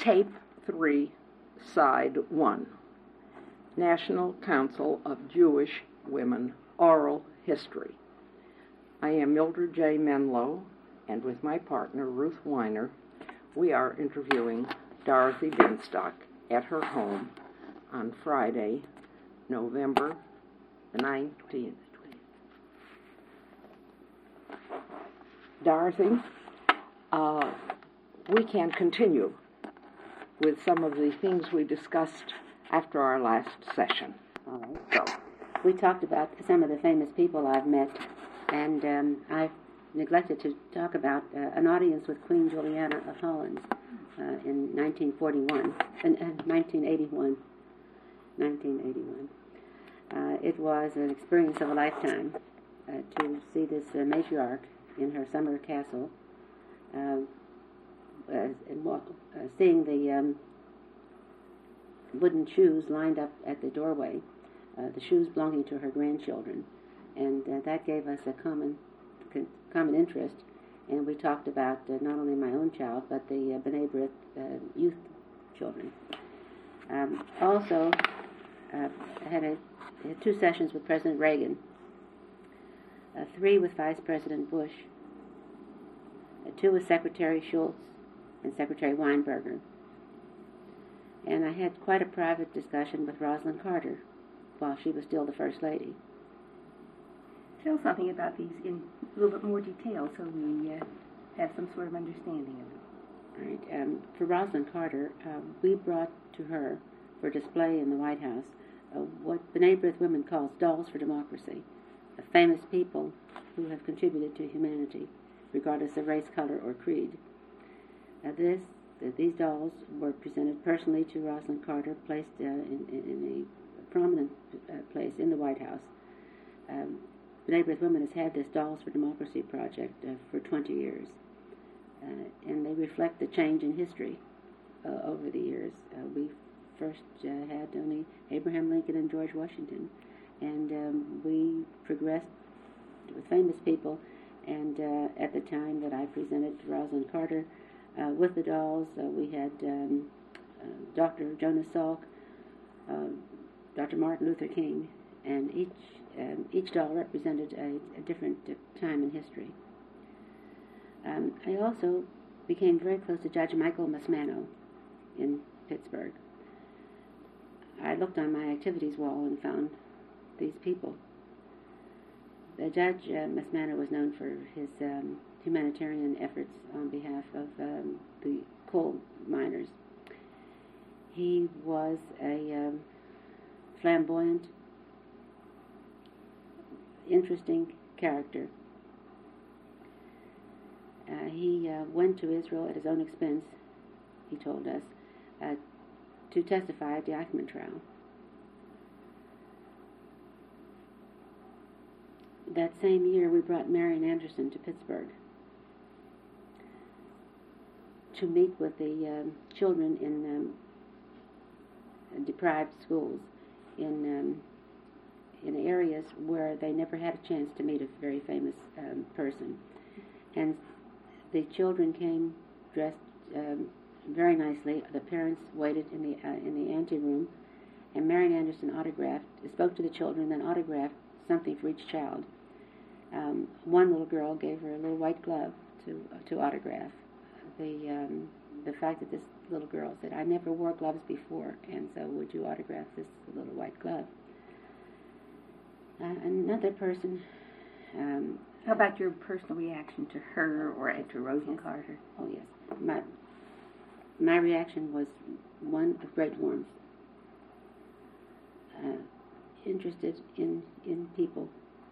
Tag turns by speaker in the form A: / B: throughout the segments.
A: Tape 3, Side 1, National Council of Jewish Women, Oral History. I am Mildred J. Menlo, and with my partner, Ruth Weiner, we are interviewing Dorothy Binstock at her home on Friday, November the 19th. Dorothy, we can continue with some of the things we discussed after our last session.
B: All right. So, we talked about some of the famous people I've met, and I neglected to talk about an audience with Queen Juliana of Holland in 1981. It was an experience of a lifetime to see this matriarch in her summer castle, seeing the wooden shoes lined up at the doorway, the shoes belonging to her grandchildren, and that gave us a common interest, and we talked about not only my own child, but the B'nai B'rith youth children. Also, I had 2 sessions with President Reagan, 3 with Vice President Bush, 2 with Secretary Schultz and Secretary Weinberger. And I had quite a private discussion with Rosalind Carter while she was still the First Lady.
C: Tell something about these in a little bit more detail so we have some sort of understanding of it.
B: All right. For Rosalind Carter, we brought to her for display in the White House what B'nai B'rith Women calls dolls for democracy, famous people who have contributed to humanity, regardless of race, color, or creed. These dolls were presented personally to Rosalind Carter, placed in a prominent place in the White House. B'nai B'rith Women has had this Dolls for Democracy project for 20 years, and they reflect the change in history over the years. We first had only Abraham Lincoln and George Washington, and we progressed with famous people, and at the time that I presented Rosalind Carter with the dolls, we had Dr. Jonas Salk, Dr. Martin Luther King, and each doll represented a different time in history. I also became very close to Judge Michael Masmano in Pittsburgh. I looked on my activities wall and found these people. The Judge Masmano was known for his humanitarian efforts on behalf of the coal miners. He was a flamboyant, interesting character. He went to Israel at his own expense, he told us, to testify at the Eichmann trial. That same year, we brought Marian Anderson to Pittsburgh to meet with the children in deprived schools in areas where they never had a chance to meet a very famous person. And the children came dressed very nicely. The parents waited in the anteroom, and Marian Anderson spoke to the children, then autographed something for each child. One little girl gave her a little white glove to autograph. The fact that this little girl said, "I never wore gloves before, and so would you autograph this little white glove?" Another person.
C: How about your personal reaction to her or to Rosalind Carter?
B: Oh yes, my reaction was one of great warmth. Interested in people,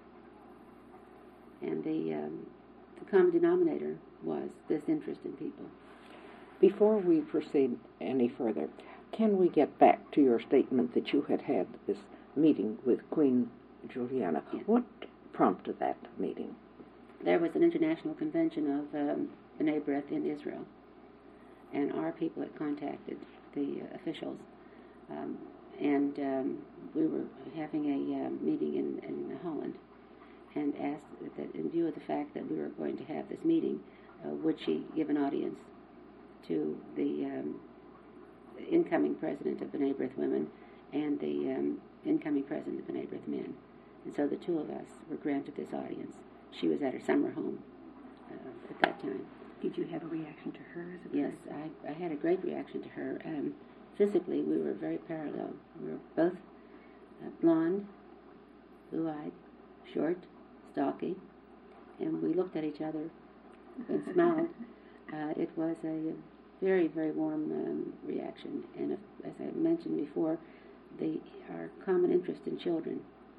B: and the common denominator was this interest in people.
A: Before we proceed any further, can we get back to your statement that you had this meeting with Queen Juliana?
B: Yes.
A: What prompted that meeting?
B: There was an international convention of B'nai B'rith in Israel, and our people had contacted the officials, and we were having a meeting in Holland, and asked that in view of the fact that we were going to have this meeting, would she give an audience to the incoming president of B'nai B'rith Women and the incoming president of B'nai B'rith Men. And so the two of us were granted this audience. She was at her summer home at that time.
C: Did you have a reaction to her as a
B: Yes, I had a great reaction to her. Physically, we were very parallel. We were both blonde, blue-eyed, short, stocky, and we looked at each other and smiled. It was a very, very warm reaction. And as I mentioned before, our common interest in children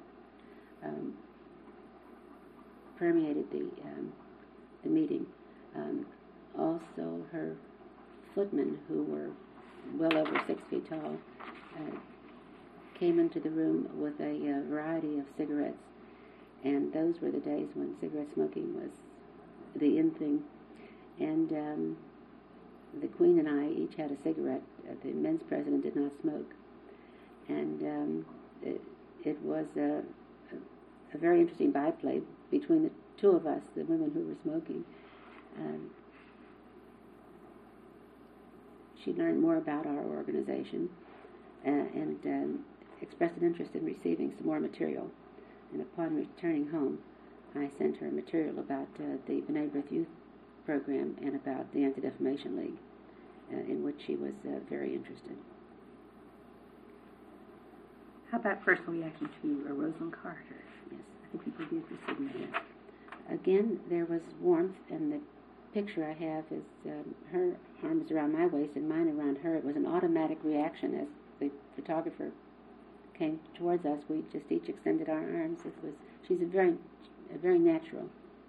B: permeated the meeting. Also, her footmen, who were well over 6 feet tall, came into the room with a variety of cigarettes, and those were the days when cigarette smoking was the in thing. And the Queen and I each had a cigarette. The men's president did not smoke, and it was a very interesting byplay between the two of us, the women who were smoking. She learned more about our organization and expressed an interest in receiving some more material. And upon returning home, I sent her material about the B'nai B'rith Youth Program and about the Anti-Defamation League, in which she was very interested.
C: How about personal reaction to Rosalind Carter?
B: Yes.
C: I think people would be interested in that.
B: Again, there was warmth, and the picture I have is her arms around my waist and mine around her. It was an automatic reaction as the photographer came towards us. We just each extended our arms. She's a very natural,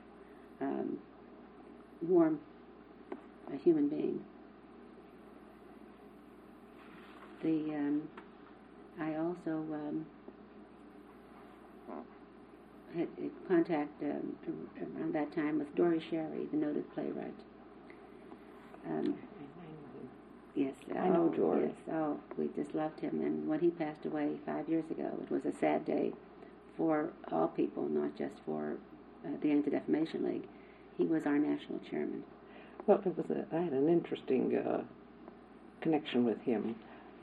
B: warm human being. I also had contact around that time with Dory Sherry, the noted playwright. Yes,
A: I know Dory.
B: Yes, we just loved him. And when he passed away 5 years ago, it was a sad day for all people, not just for the Anti-Defamation League. He was our national chairman.
A: Well, I had an interesting connection with him.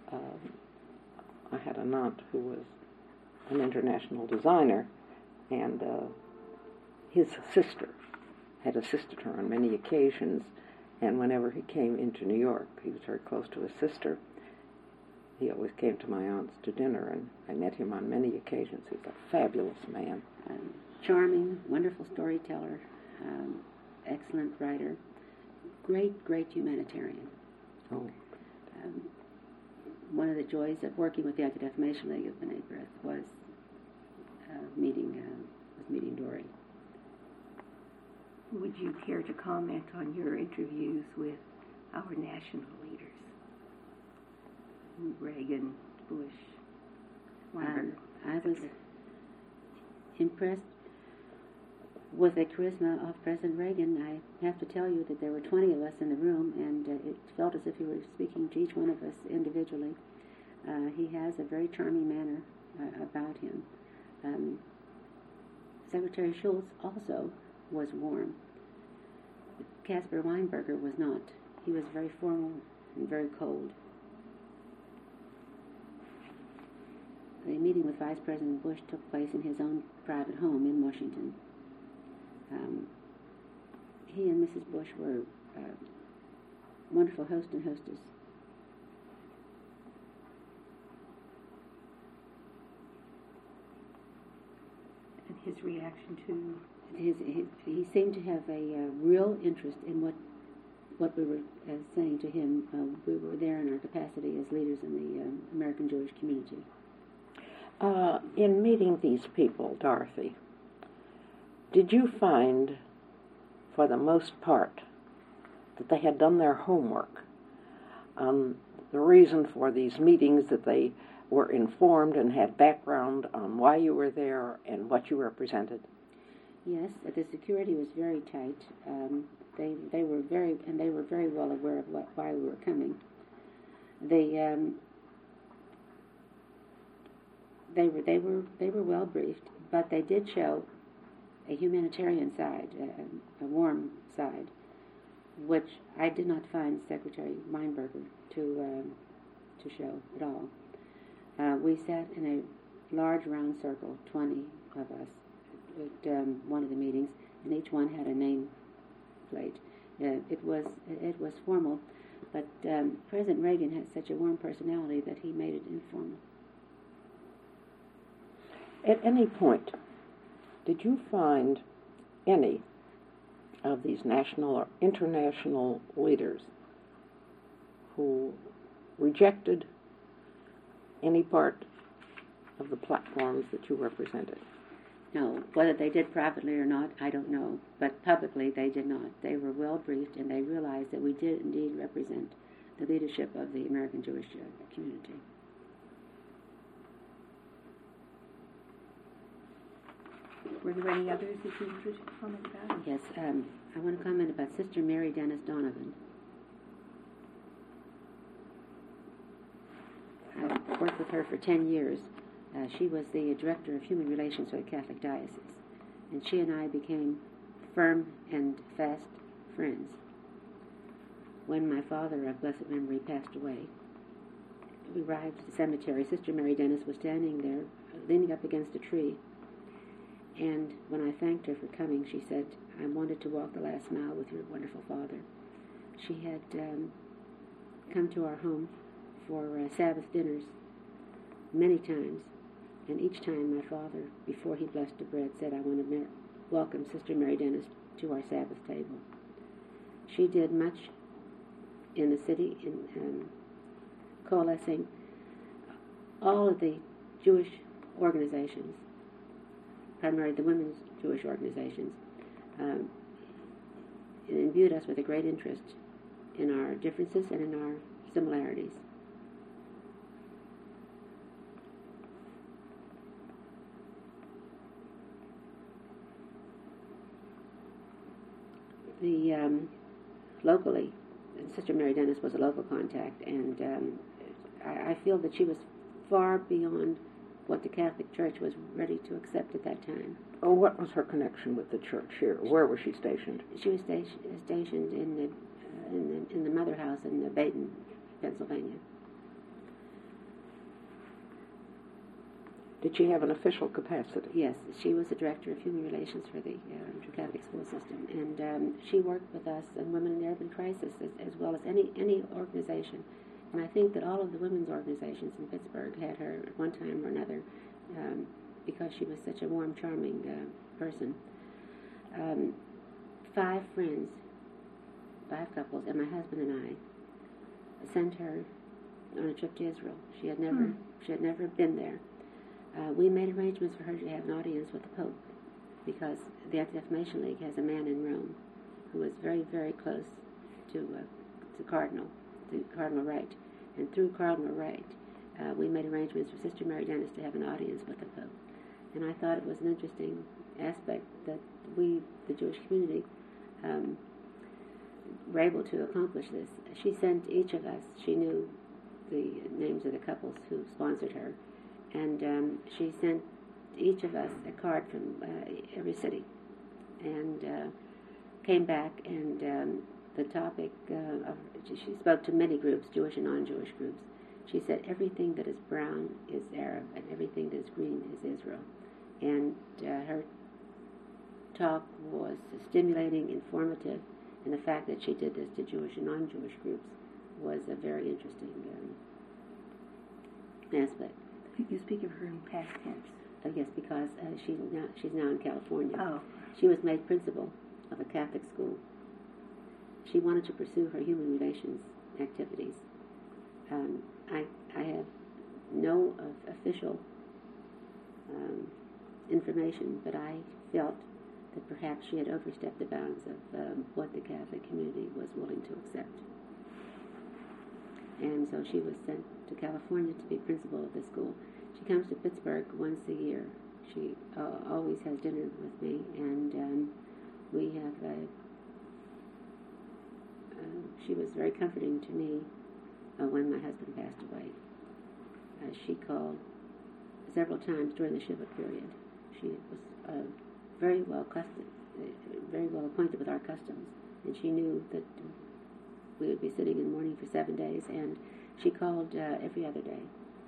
A: I had an aunt who was an international designer, and his sister had assisted her on many occasions, and whenever he came into New York, he was very close to his sister. He always came to my aunt's to dinner, and I met him on many occasions. He was a fabulous man.
B: Charming, wonderful storyteller, excellent writer, great humanitarian.
A: Oh.
B: One of the joys of working with the Anti-Defamation League of B'nai B'rith was meeting Dory.
C: Would you care to comment on your interviews with our national leaders? Reagan, Bush, Weinberger.
B: I was impressed with the charisma of President Reagan. I have to tell you that there were 20 of us in the room, and it felt as if he were speaking to each one of us individually. He has a very charming manner about him. Secretary Schultz also was warm. Caspar Weinberger was not. He was very formal and very cold. The meeting with Vice President Bush took place in his own private home in Washington. He and Mrs. Bush were wonderful host and hostess.
C: And his reaction to...
B: He seemed to have a real interest in what we were saying to him. We were there in our capacity as leaders in the American Jewish community.
A: In meeting these people, Dorothy, did you find, for the most part, that they had done their homework on the reason for these meetings, that they were informed and had background on why you were there and what you represented?
B: Yes, the security was very tight. They were very well aware of why we were coming. They were well briefed, but they did show a humanitarian side, a warm side, which I did not find Secretary Weinberger to to show at all. We sat in a large round circle, 20 of us, at one of the meetings, and each one had a name plate. It was formal, but President Reagan had such a warm personality that he made it informal.
A: At any point, did you find any of these national or international leaders who rejected any part of the platforms that you represented?
B: No, whether they did privately or not, I don't know. But publicly, they did not. They were well briefed, and they realized that we did indeed represent the leadership of the American Jewish community.
C: Were there any others that you wanted to comment about?
B: Yes, I want to comment about Sister Mary Dennis Donovan. I worked with her for 10 years. She was the Director of Human Relations for the Catholic Diocese, and she and I became firm and fast friends. When my father, of blessed memory, passed away, we arrived at the cemetery. Sister Mary Dennis was standing there, leaning up against a tree, and when I thanked her for coming, she said, "I wanted to walk the last mile with your wonderful father." She had come to our home for Sabbath dinners many times, and each time my father, before he blessed the bread, said, "I want to welcome Sister Mary Dennis to our Sabbath table." She did much in the city in coalescing all of the Jewish organizations, primarily the women's Jewish organizations. It imbued us with a great interest in our differences and in our similarities. Locally, Sister Mary Dennis was a local contact, and I feel that she was far beyond what the Catholic Church was ready to accept at that time.
A: Oh, what was her connection with the church here? Where was she stationed?
B: She was stationed in the Mother House in Baden, Pennsylvania.
A: Did she have an official capacity?
B: Yes, she was the Director of Human Relations for the Catholic school system, and she worked with us and Women in the Urban Crisis as well as any organization. And I think that all of the women's organizations in Pittsburgh had her at one time or another because she was such a warm, charming person. 5 friends, 5 couples, and my husband and I sent her on a trip to Israel. She had never been there. We made arrangements for her to have an audience with the Pope because the Anti-Defamation League has a man in Rome who is very, very close to Cardinal Wright. And through Cardinal Wright, we made arrangements for Sister Mary Dennis to have an audience with the Pope. And I thought it was an interesting aspect that we, the Jewish community, were able to accomplish this. She sent each of us, she knew the names of the couples who sponsored her, and she sent each of us a card from every city, and came back, and the topic she spoke to many groups, Jewish and non-Jewish groups. She said everything that is brown is Arab, and everything that is green is Israel. And her talk was stimulating, informative, and the fact that she did this to Jewish and non-Jewish groups was a very interesting aspect.
C: You speak of her in past tense.
B: Yes, because she's now in California.
C: Oh.
B: She was made principal of a Catholic school. She wanted to pursue her human relations activities. I have no official information, but I felt that perhaps she had overstepped the bounds of what the Catholic community was willing to accept. And so she was sent to California to be principal of the school. She comes to Pittsburgh once a year. She always has dinner with me, and we have she was very comforting to me when my husband passed away. She called several times during the Shiva period. She was very well acquainted with our customs, and she knew that we would be sitting in mourning for 7 days, and She called every other day.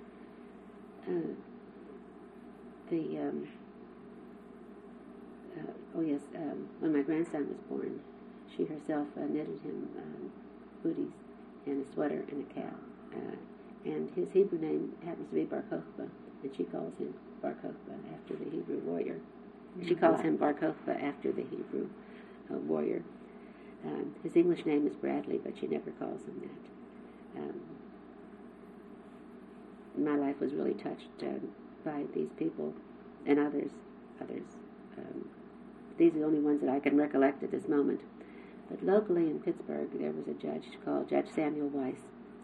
B: When my grandson was born, she herself knitted him booties and a sweater and a cap. And his Hebrew name happens to be Bar Kokhba, and she calls him Bar Kokhba after the Hebrew warrior. She calls him Bar Kokhba after the Hebrew warrior. His English name is Bradley, but she never calls him that. My life was really touched by these people and others. These are the only ones that I can recollect at this moment. But locally in Pittsburgh, there was a judge called Judge Samuel Weiss.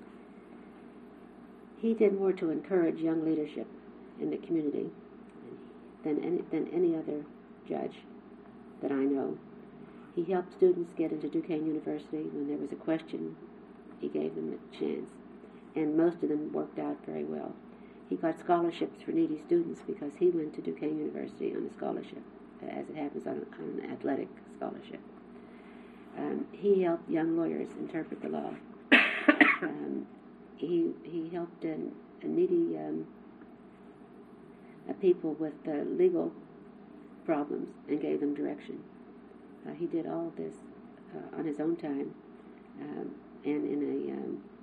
B: He did more to encourage young leadership in the community than any other judge that I know. He helped students get into Duquesne University. When there was a question, he gave them a chance. And most of them worked out very well. He got scholarships for needy students because he went to Duquesne University on a scholarship, as it happens on an athletic scholarship. He helped young lawyers interpret the law. He helped needy people with legal problems and gave them direction. He did all of this on his own time and in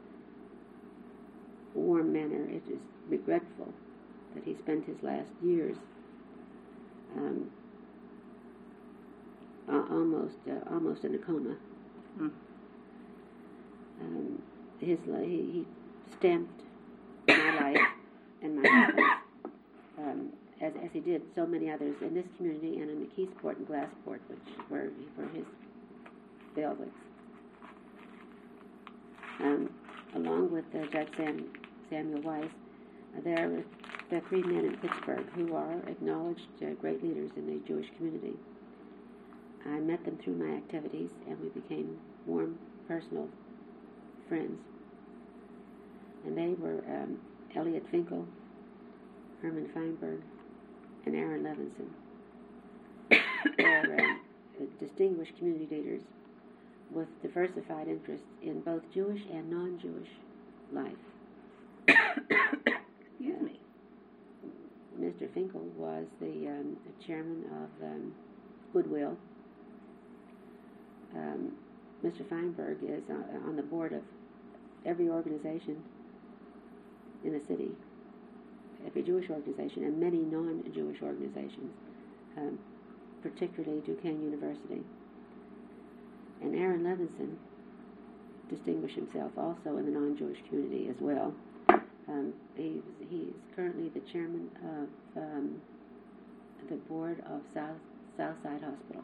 B: a warm manner. It is regretful that he spent his last years almost in a coma. He stamped my life and my husband's, as he did so many others in this community and in McKeesport and Glassport, which were his bailiwicks. Along with Judge Samuel Weiss, there were the three men in Pittsburgh who are acknowledged great leaders in the Jewish community. I met them through my activities, and we became warm, personal friends. And they were Elliot Finkel, Herman Feinberg, and Aaron Levinson. They're distinguished community leaders with diversified interests in both Jewish and non-Jewish life.
C: Excuse me.
B: Mr. Finkel was the chairman of Goodwill. Mr. Feinberg is on the board of every organization in the city, every Jewish organization, and many non-Jewish organizations, particularly Duquesne University. And Aaron Levinson distinguished himself also in the non-Jewish community as well. He is currently the chairman of the board of Southside Hospital.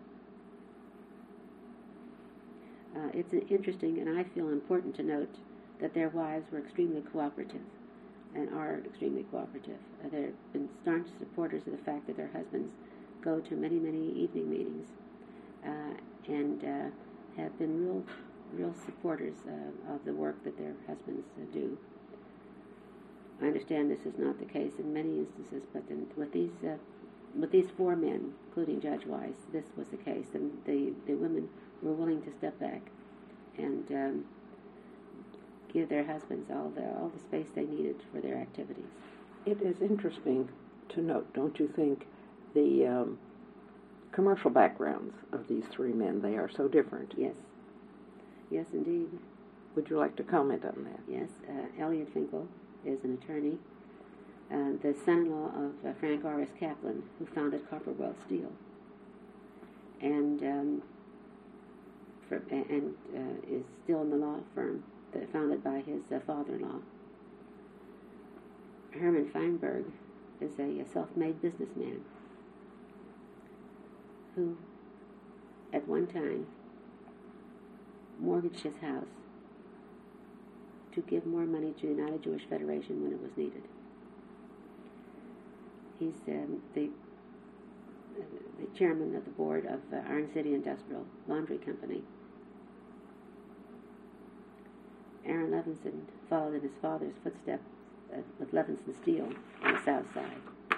B: It's interesting, and I feel important to note that their wives were extremely cooperative and are extremely cooperative. They've been staunch supporters of the fact that their husbands go to many, many evening meetings and have been real supporters of the work that their husbands do. I understand this is not the case in many instances, but with these four men, including Judge Weiss, this was the case, and the women were willing to step back and give their husbands all the space they needed for their activities.
A: It is interesting to note, don't you think, the commercial backgrounds of these three men? They are so different.
B: Yes. Yes, indeed.
A: Would you like to comment on that?
B: Yes. Elliot Finkel is an attorney, the son-in-law of Frank R.S. Kaplan, who founded Copperwell Steel, and is still in the law firm founded by his father-in-law. Herman Feinberg is a self-made businessman who, at one time, mortgaged his house to give more money to the United Jewish Federation when it was needed. He's the chairman of the board of Iron City Industrial Laundry Company. Aaron Levinson followed in his father's footsteps with Levinson Steel on the south side.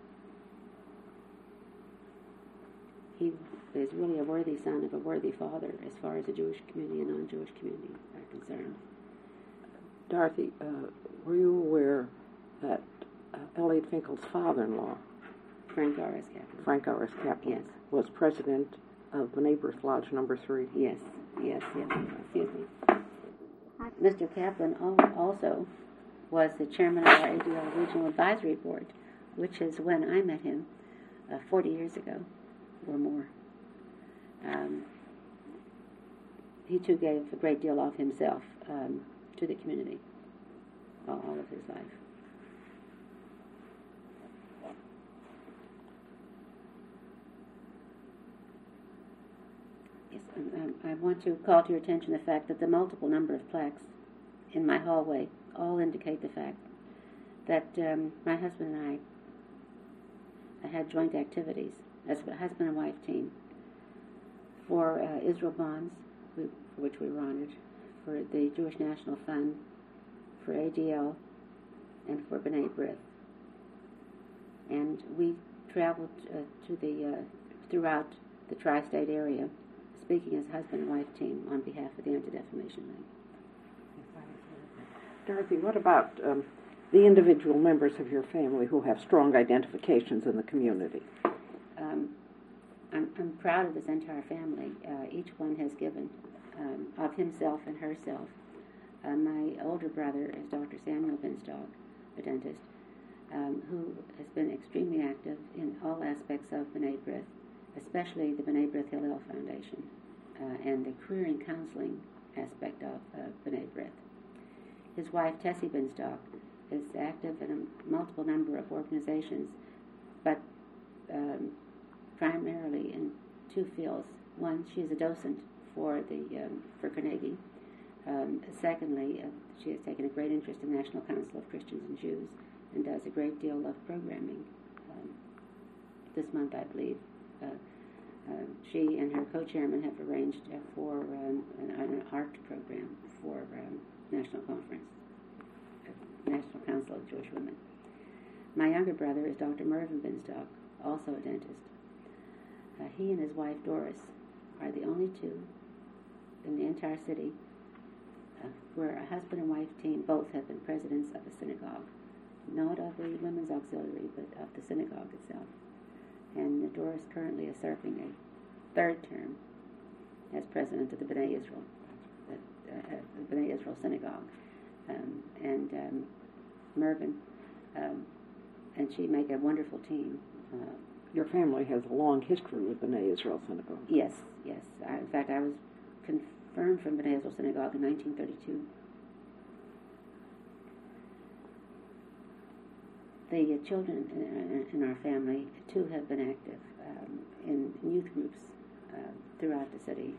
B: He is really a worthy son of a worthy father as far as the Jewish community and non-Jewish community are concerned.
A: Dorothy, were you aware that Elliot Finkel's father-in-law,
B: Frank R.S. Kaplan.
A: Frank R.S. Kaplan,
B: Yes.
A: was president of B'nai B'rith Lodge number 3?
B: Yes. Excuse me. Mr. Kaplan also was the chairman of our ADL Regional Advisory Board, which is when I met him 40 years ago or more. He too gave a great deal of himself to the community all of his life. Yes, I want to call to your attention the fact that the multiple number of plaques in my hallway all indicate the fact that my husband and I had joint activities as a husband and wife team for Israel Bonds, for which we were honored, for the Jewish National Fund, for ADL, and for B'nai B'rith. And we traveled throughout the tri-state area, speaking as husband and wife team on behalf of the Anti-Defamation League.
A: Dorothy, what about the individual members of your family who have strong identifications in the community?
B: I'm proud of this entire family. Each one has given of himself and herself. My older brother is Dr. Samuel Binstock, a dentist, who has been extremely active in all aspects of B'nai B'rith, especially the B'nai B'rith Hillel Foundation and the career and counseling aspect of B'nai B'rith. His wife, Tessie Binstock, is active in a multiple number of organizations, but primarily in two fields. One, she is a docent for Carnegie. Secondly, she has taken a great interest in the National Council of Christians and Jews and does a great deal of programming. This month, I believe, she and her co-chairman have arranged for an art program for National Conference, National Council of Jewish Women. My younger brother is Dr. Mervyn Binstock, also a dentist. He and his wife Doris are the only two in the entire city where a husband and wife team both have been presidents of a synagogue, not of the women's auxiliary, but of the synagogue itself. And Doris currently is serving a third term as president of the B'nai Israel, the B'nai Israel Synagogue. Mervyn and she make a wonderful team.
A: Your family has a long history with B'nai Israel Synagogue.
B: Yes. In fact, I was confirmed from B'nai Israel Synagogue in 1932. The children in our family, too, have been active in youth groups throughout the city.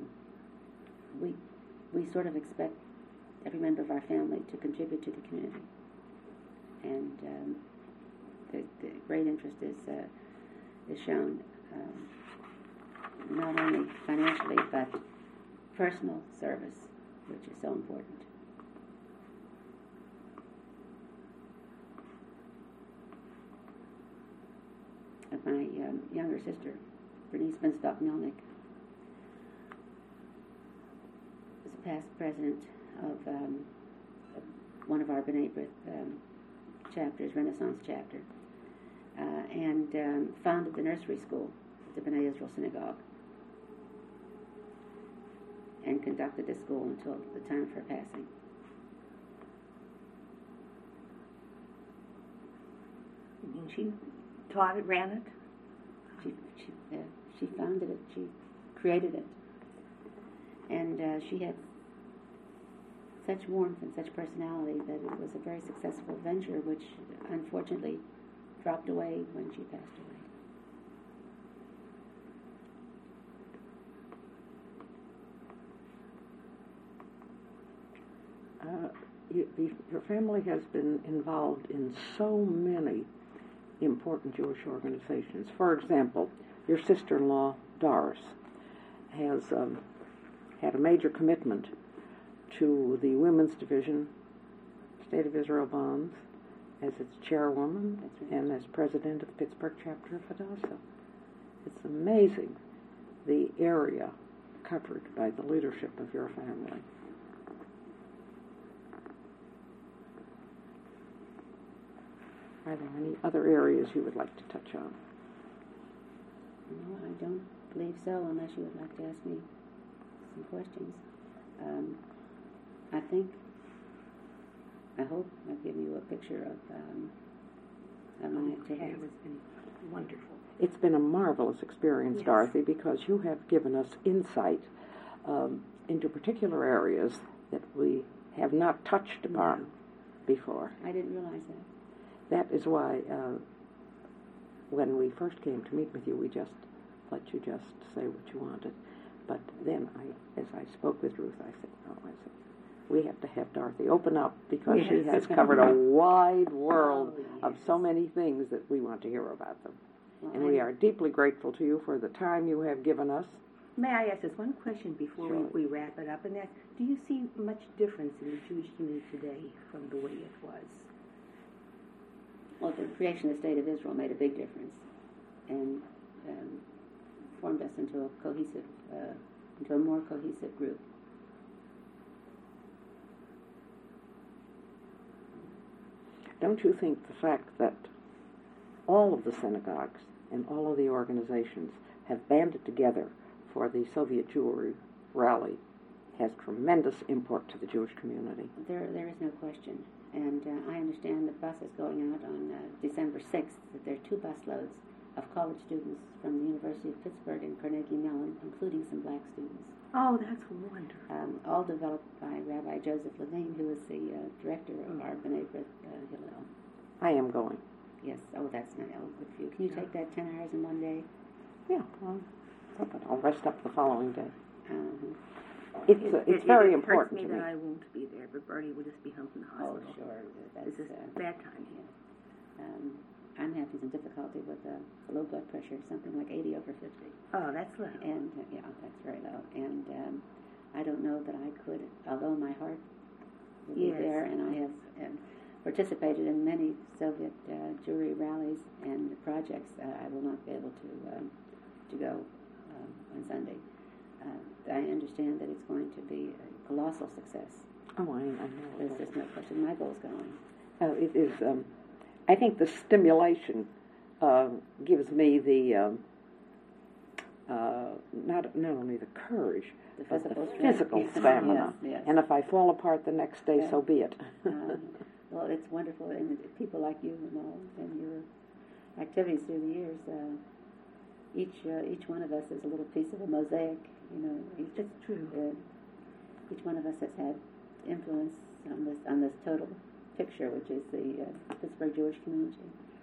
B: We sort of expect every member of our family to contribute to the community. And the great interest is shown not only financially but personal service, which is so important. My younger sister, Bernice Binstock Milnick, was a past president of one of our B'nai B'rith chapters, Renaissance chapter, and founded the nursery school at the B'nai Israel Synagogue and conducted the school until the time of her passing.
C: And she taught it, ran it?
B: She founded it, she created it, and she had such warmth and such personality that it was a very successful venture, which unfortunately dropped away when she passed away.
A: Your family has been involved in so many important Jewish organizations. For example, your sister-in-law, Doris, has had a major commitment to the Women's Division, State of Israel Bonds, as its chairwoman and as president of the Pittsburgh chapter of Hadassah. It's amazing the area covered by the leadership of your family. Are there any other areas you would like to touch on?
B: No, I don't believe so, unless you would like to ask me some questions. I hope I've given you a picture of my activities.
C: It's been wonderful.
A: It's been a marvelous experience,
C: Yes.
A: Dorothy, because you have given us insight into particular areas that we have not touched upon before.
B: I didn't realize that.
A: That is why when we first came to meet with you, we just let you just say what you wanted. But then, as I spoke with Ruth, I said, we have to have Dorothy open up because she
C: Yes.
A: has covered a wide world
B: Oh,
A: of
B: yes.
A: so many things that we want to hear about them.
B: Well,
A: And we are deeply grateful to you for the time you have given us.
C: May I ask this one question before
A: Sure.
C: we wrap it up? And that's, do you see much difference in the Jewish community today from the way it was?
B: Well, the creation of the State of Israel made a big difference and formed us into a more cohesive group.
A: Don't you think the fact that all of the synagogues and all of the organizations have banded together for the Soviet Jewry rally has tremendous import to the Jewish community?
B: There is no question. And I understand the bus is going out on December 6th, that there are 2 busloads of college students from the University of Pittsburgh and Carnegie Mellon, including some black students.
C: Oh, that's wonderful.
B: All developed by Rabbi Joseph Levine, who is the director of our B'nai B'rith Hillel.
A: I am going.
B: Yes. Oh, that's not good for you. Can you take that 10 hours in one day?
A: Yeah, well, I'll rest up the following day.
B: Um,
A: It's very
C: It
A: important
C: hurts
A: to
C: me
A: me.
C: that I won't be there, but Bernie will just be home from the
B: oh,
C: hospital.
B: sure.
C: This is bad timing.
B: I'm having some difficulty with low blood pressure, something like 80 over 50.
C: Oh, that's low.
B: And, yeah, that's very low. And I don't know that I could, although my heart will be
C: Yes.
B: there, and I have participated in many Soviet Jewry rallies and projects, I will not be able to go on Sunday. I understand that it's going to be a colossal success.
A: Oh, I know.
B: There's just no question. My goal's going.
A: It is. I think the stimulation gives me the not only the courage,
B: The
A: but
B: physical
A: the
B: strength.
A: physical
B: Yes,
A: stamina.
B: yes.
A: And if I fall apart the next day,
B: Yeah.
A: so be it.
B: Well, it's wonderful, and people like you and all, and your activities through the years. Each one of us is a little piece of a mosaic.
C: It's true.
B: Each one of us has had influence on this total picture, which is the Pittsburgh Jewish community.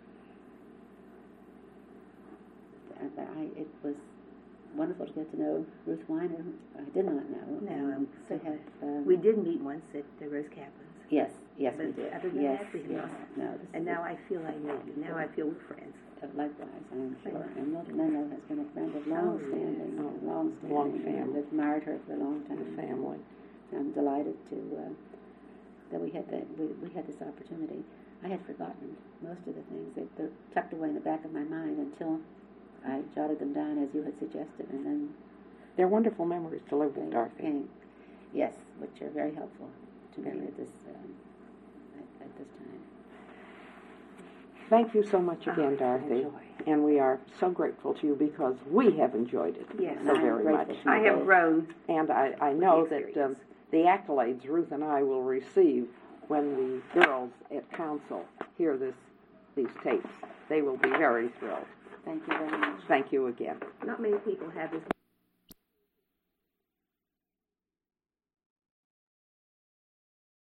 B: It was wonderful to get to know Ruth Weiner, who I did not know.
C: No,
B: and to
C: so
B: have
C: we did meet once at the Rose Kaplan's.
B: Yes, we
C: But
B: did.
C: other than
B: Yes,
C: that, we
B: yes.
C: lost.
B: No,
C: And now I feel I know you. Now I feel we're friends.
B: likewise, I am sure. And Mildred Menlo has been a friend of long standing,
A: yes.
B: long standing,
A: Long
B: and
A: family.
B: I've admired her for a long time.
A: The family.
B: I'm delighted that we had this opportunity. I had forgotten most of the things. They're tucked away in the back of my mind until I jotted them down as you had suggested, and then
A: They're wonderful memories to live with,
B: they
A: Dorothy.
B: came. Yes, which are very helpful to me
A: Very.
B: at this time.
A: Thank you so much again,
C: it's
A: Dorothy.
C: a joy.
A: And we are so grateful to you because we have enjoyed it
C: Yes.
A: so
B: I'm
A: very
B: grateful
A: much.
B: to
C: I have grown.
A: And I know
C: the
A: that
C: experience.
A: the accolades Ruth and I will receive when the girls at council hear these tapes, they will be very thrilled.
B: Thank you very much.
A: Thank you again.
C: Not many people have this